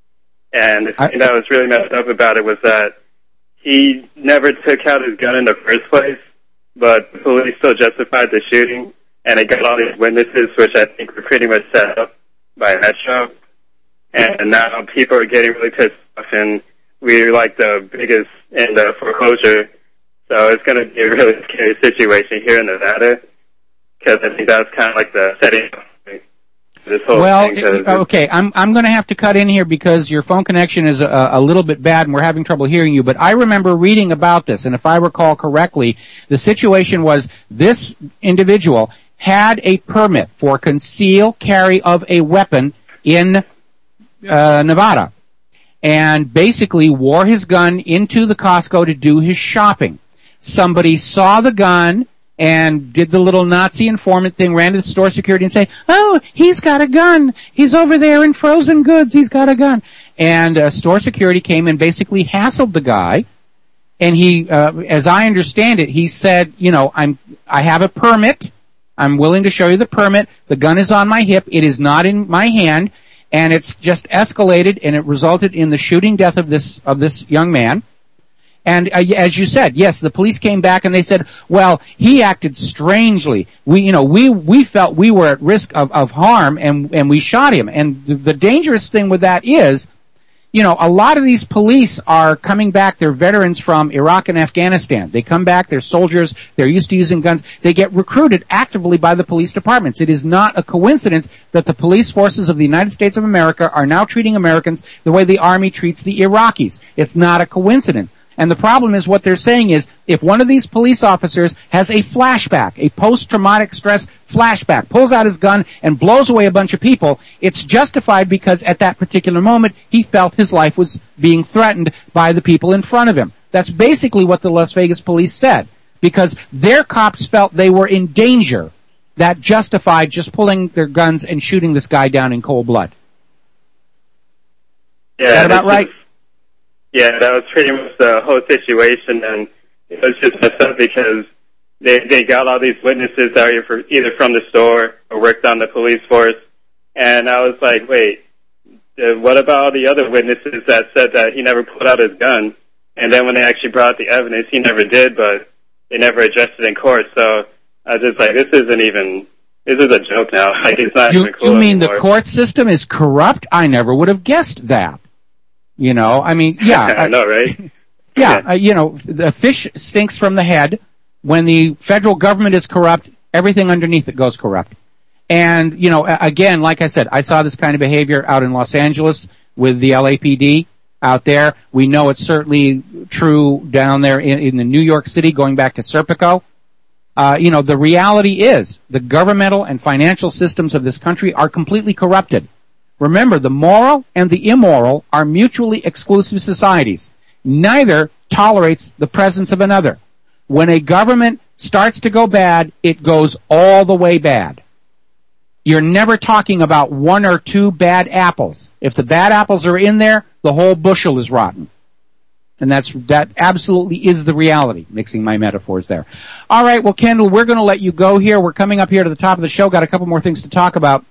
And the thing that was really messed up about it was that he never took out his gun in the first place, but the police still justified the shooting, and it got all these witnesses, which I think were pretty much set up by Metro. And now people are getting really pissed off, and we're like the biggest in the foreclosure. So it's going to be a really scary situation here in Nevada, because I think that's kind of like the setting up this whole well, thing. it, okay, I'm I'm going to have to cut in here because your phone connection is a, a little bit bad and we're having trouble hearing you. But I remember reading about this, and if I recall correctly, the situation was this individual had a permit for concealed carry of a weapon in uh, Nevada, and basically wore his gun into the Costco to do his shopping. Somebody saw the gun and did the little Nazi informant thing, ran to the store security and say, oh, he's got a gun. He's over there in frozen goods. He's got a gun. And uh, store security came and basically hassled the guy. And he, uh, as I understand it, he said, you know, I'm, I have a permit. I'm willing to show you the permit. The gun is on my hip. It is not in my hand. And it's just escalated, and it resulted in the shooting death of this, of this young man. And uh, as you said, yes, the police came back and they said, well, he acted strangely. We, you know, we, we felt we were at risk of, of harm, and, and we shot him. And the, the dangerous thing with that is, you know, a lot of these police are coming back. They're veterans from Iraq and Afghanistan. They come back. They're soldiers. They're used to using guns. They get recruited actively by the police departments. It is not a coincidence that the police forces of the United States of America are now treating Americans the way the Army treats the Iraqis. It's not a coincidence. And the problem is what they're saying is if one of these police officers has a flashback, a post-traumatic stress flashback, pulls out his gun and blows away a bunch of people, it's justified because at that particular moment he felt his life was being threatened by the people in front of him. That's basically what the Las Vegas police said, because their cops felt they were in danger. That justified just pulling their guns and shooting this guy down in cold blood. Yeah, is that about right? Just, yeah, that was pretty much the whole situation, and it was just messed up because they they got all these witnesses that were either from the store or worked on the police force, and I was like, wait, uh, what about all the other witnesses that said that he never pulled out his gun? And then when they actually brought the evidence, he never did, but they never addressed it in court. So I was just like, this isn't even, this is a joke now. Like, it's not you, even cool You mean anymore. The court system is corrupt? I never would have guessed that. You know, I mean, yeah. I know, right? Yeah, uh, you know, the fish stinks from the head. When the federal government is corrupt, everything underneath it goes corrupt. And, you know, again, like I said, I saw this kind of behavior out in Los Angeles with the L A P D out there. We know it's certainly true down there in, in the New York City, going back to Serpico. Uh, you know, the reality is the governmental and financial systems of this country are completely corrupted. Remember, the moral and the immoral are mutually exclusive societies. Neither tolerates the presence of another. When a government starts to go bad, it goes all the way bad. You're never talking about one or two bad apples. If the bad apples are in there, the whole bushel is rotten. And that's, that absolutely is the reality, mixing my metaphors there. All right, well, Kendall, we're going to let you go here. We're coming up here to the top of the show. Got a couple more things to talk about.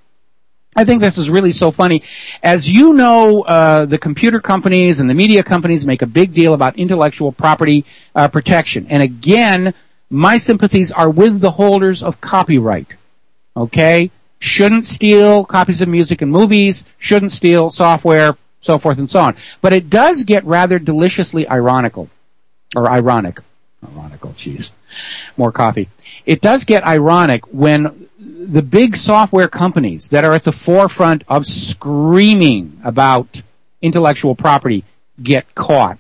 I think this is really so funny. As you know, uh, the computer companies and the media companies make a big deal about intellectual property uh, protection. And again, my sympathies are with the holders of copyright. Okay? Shouldn't steal copies of music and movies, shouldn't steal software, so forth and so on. But it does get rather deliciously ironical. Or ironic. Ironical, jeez. More coffee. It does get ironic when the big software companies that are at the forefront of screaming about intellectual property get caught.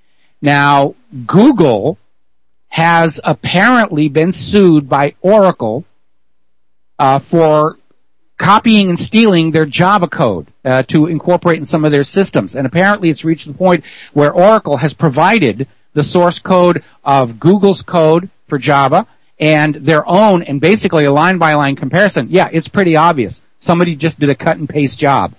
Now, Google has apparently been sued by Oracle uh, for copying and stealing their Java code uh, to incorporate in some of their systems. And apparently it's reached the point where Oracle has provided the source code of Google's code for Java and their own, and basically a line-by-line comparison. Yeah, it's pretty obvious. Somebody just did a cut-and-paste job.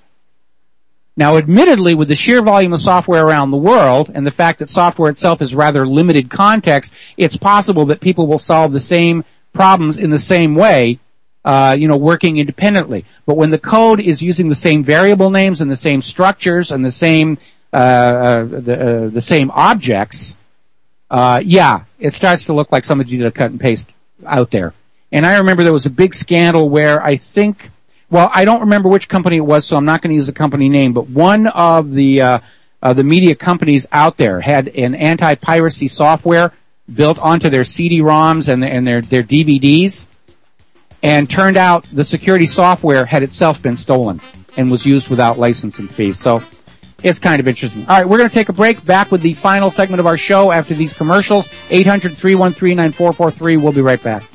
Now, admittedly, with the sheer volume of software around the world and the fact that software itself is rather limited context, it's possible that people will solve the same problems in the same way uh, you know, working independently. But when the code is using the same variable names and the same structures and the same uh, uh, the, uh, the same objects, uh, yeah, it starts to look like somebody did a cut and paste out there. And I remember there was a big scandal where I think, well, I don't remember which company it was, so I'm not going to use the company name, but one of the uh, uh, the media companies out there had an anti-piracy software built onto their C D ROMs and, and their, their D V Ds, and turned out the security software had itself been stolen and was used without licensing fees. So it's kind of interesting. All right, we're going to take a break. Back with the final segment of our show after these commercials. eight hundred, three one three, nine four four three. We'll be right back.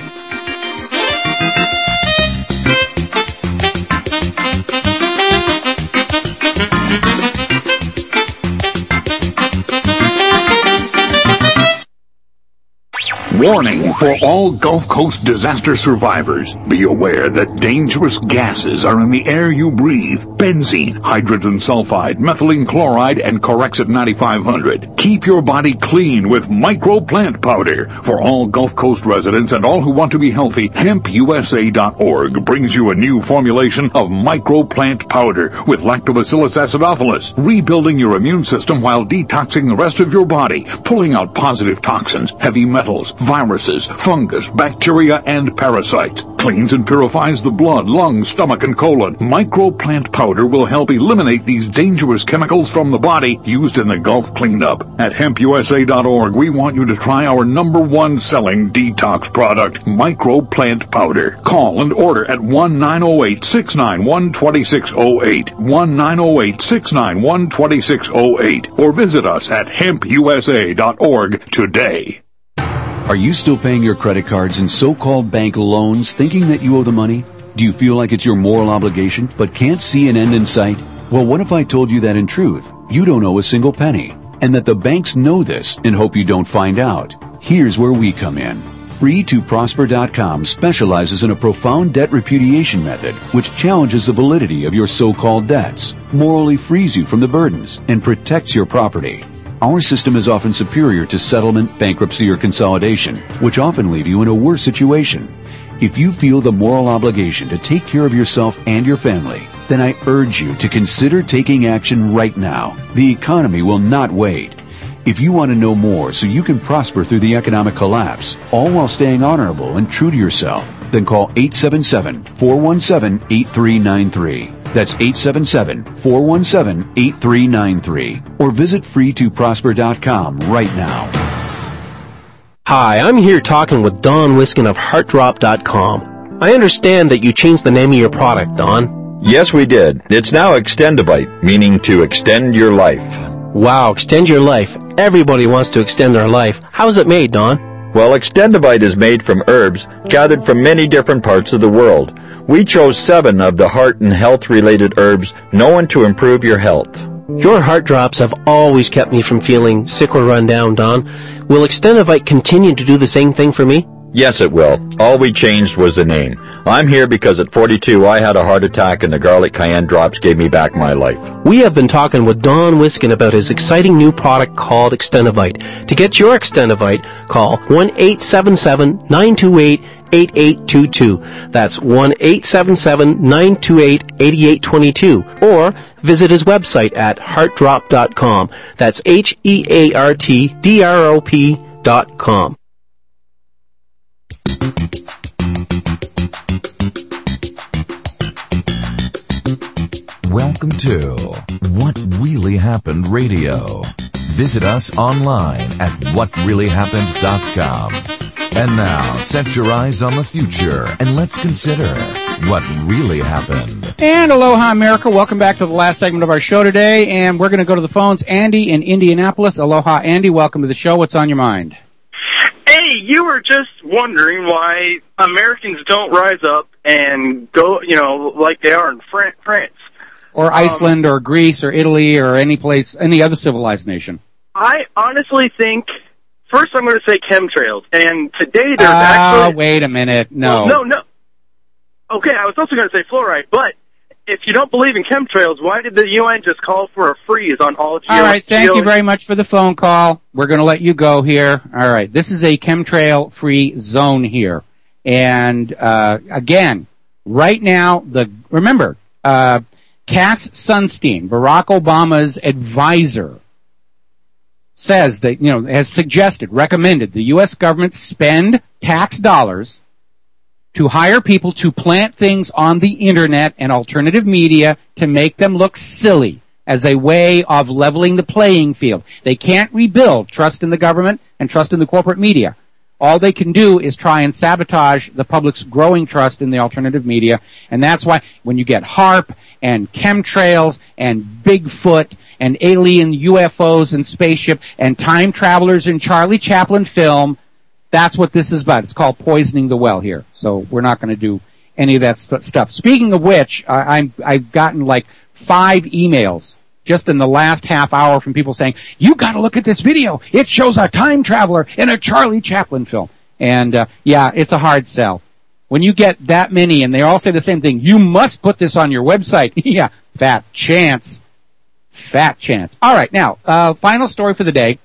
Warning for all Gulf Coast disaster survivors. Be aware that dangerous gases are in the air you breathe. Benzene, hydrogen sulfide, methylene chloride, and Corexit ninety-five hundred. Keep your body clean with Micro Plant Powder. For all Gulf Coast residents and all who want to be healthy, hemp U S A dot org brings you a new formulation of Micro Plant Powder with Lactobacillus acidophilus, rebuilding your immune system while detoxing the rest of your body, pulling out positive toxins, heavy metals, viruses, fungus, bacteria, and parasites. Cleans and purifies the blood, lungs, stomach, and colon. Micro Plant Powder will help eliminate these dangerous chemicals from the body used in the Gulf cleanup. At hemp U S A dot org, we want you to try our number one selling detox product, Micro Plant Powder. Call and order at one nine zero eight, six nine one, two six zero eight, one nine zero eight, six nine one, two six zero eight, or visit us at hemp U S A dot org today. Are you still paying your credit cards and so-called bank loans thinking that you owe the money? Do you feel like it's your moral obligation but can't see an end in sight? Well, what if I told you that in truth, you don't owe a single penny, and that the banks know this and hope you don't find out? Here's where we come in. free to prosper dot com specializes in a profound debt repudiation method which challenges the validity of your so-called debts, morally frees you from the burdens, and protects your property. Our system is often superior to settlement, bankruptcy, or consolidation, which often leave you in a worse situation. If you feel the moral obligation to take care of yourself and your family, then I urge you to consider taking action right now. The economy will not wait. If you want to know more so you can prosper through the economic collapse, all while staying honorable and true to yourself, then call eight seven seven, four one seven, eight three nine three. That's eight seven seven, four one seven, eight three nine three. Or visit free to prosper dot com right now. Hi, I'm here talking with Don Wiskin of heart drop dot com. I understand that you changed the name of your product, Don. Yes, we did. It's now Extendivite, meaning to extend your life. Wow, extend your life. Everybody wants to extend their life. How is it made, Don? Well, Extendivite is made from herbs gathered from many different parts of the world. We chose seven of the heart and health-related herbs known to improve your health. Your heart drops have always kept me from feeling sick or run down, Don. Will Extendivite continue to do the same thing for me? Yes, it will. All we changed was the name. I'm here because at forty-two I had a heart attack and the garlic cayenne drops gave me back my life. We have been talking with Don Wiskin about his exciting new product called Extendivite. To get your Extendivite, call one eight seven seven, nine two eight, eight eight two two. That's one eight seven seven, nine two eight, eight eight two two. Or visit his website at heart drop dot com. That's H E A R T D R O P dot com. Welcome to What Really Happened Radio. Visit us online at what really happened dot com. And now, set your eyes on the future and let's consider what really happened. And aloha, America. Welcome back to the last segment of our show today. And we're going to go to the phones. Andy in Indianapolis. Aloha, Andy. Welcome to the show. What's on your mind? Hey, you were just wondering why Americans don't rise up and go, you know, like they are in Fran- France. Or Iceland um, or Greece or Italy or any place, any other civilized nation. I honestly think, first I'm going to say chemtrails. And today there's Ah, actually... wait a minute. No. Well, no, no. Okay, I was also going to say fluoride, but if you don't believe in chemtrails, why did the U N just call for a freeze on all geo- All right, thank geo- you very much for the phone call. We're going to let you go here. All right, this is a chemtrail-free zone here. And uh, again, right now, the remember, uh, Cass Sunstein, Barack Obama's advisor, says that, you know, has suggested, recommended the U S government spend tax dollars to hire people to plant things on the internet and alternative media to make them look silly as a way of leveling the playing field. They can't rebuild trust in the government and trust in the corporate media. All they can do is try and sabotage the public's growing trust in the alternative media. And that's why when you get HAARP and chemtrails and Bigfoot and alien U F Os and spaceship and time travelers in Charlie Chaplin film, that's what this is about. It's called poisoning the well here. So we're not going to do any of that st- stuff. Speaking of which, I, I'm, I've gotten like five emails just in the last half hour from people saying, you got to look at this video. It shows a time traveler in a Charlie Chaplin film. And, uh, yeah, it's a hard sell. When you get that many and they all say the same thing, you must put this on your website. Yeah, fat chance. Fat chance. All right, now, uh, final story for the day.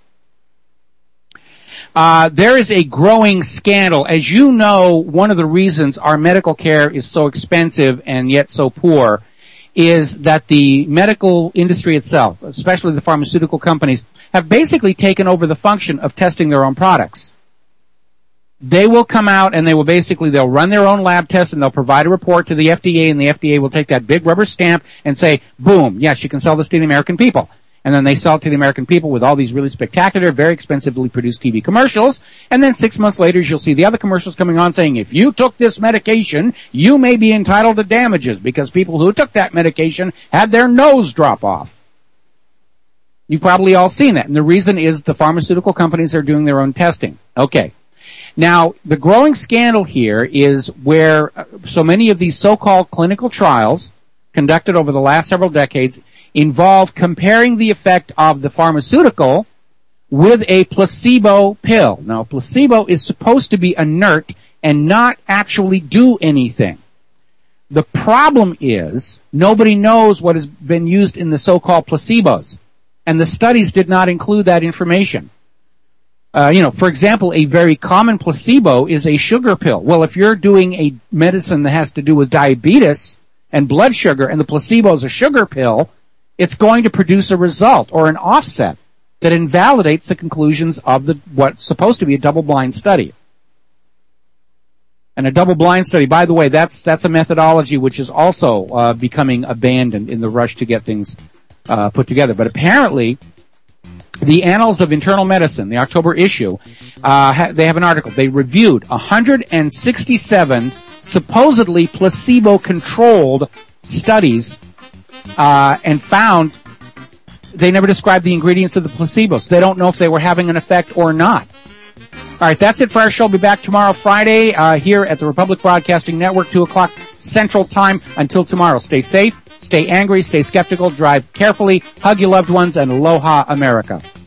Uh, there is a growing scandal. As you know, one of the reasons our medical care is so expensive and yet so poor is that the medical industry itself, especially the pharmaceutical companies, have basically taken over the function of testing their own products. They will come out and they will basically, they'll run their own lab tests and they'll provide a report to the F D A, and the F D A will take that big rubber stamp and say, boom, yes, you can sell this to the American people. And then they sell it to the American people with all these really spectacular, very expensively produced T V commercials. And then six months later, you'll see the other commercials coming on saying, if you took this medication, you may be entitled to damages because people who took that medication had their nose drop off. You've probably all seen that. And the reason is the pharmaceutical companies are doing their own testing. Okay. Now, the growing scandal here is where so many of these so-called clinical trials conducted over the last several decades involve comparing the effect of the pharmaceutical with a placebo pill. Now, placebo is supposed to be inert and not actually do anything. The problem is nobody knows what has been used in the so-called placebos, and the studies did not include that information. Uh, you know, for example, a very common placebo is a sugar pill. Well, if you're doing a medicine that has to do with diabetes and blood sugar, and the placebo is a sugar pill, it's going to produce a result or an offset that invalidates the conclusions of the what's supposed to be a double-blind study. And a double-blind study, by the way, that's that's a methodology which is also uh, becoming abandoned in the rush to get things uh, put together. But apparently, the Annals of Internal Medicine, the October issue, uh, ha- they have an article. They reviewed one hundred sixty-seven supposedly placebo-controlled studies uh, and found they never described the ingredients of the placebos. They don't know if they were having an effect or not. All right, that's it for our show. We'll be back tomorrow, Friday, uh, here at the Republic Broadcasting Network, two o'clock Central Time. Until tomorrow, stay safe, stay angry, stay skeptical, drive carefully, hug your loved ones, and aloha, America.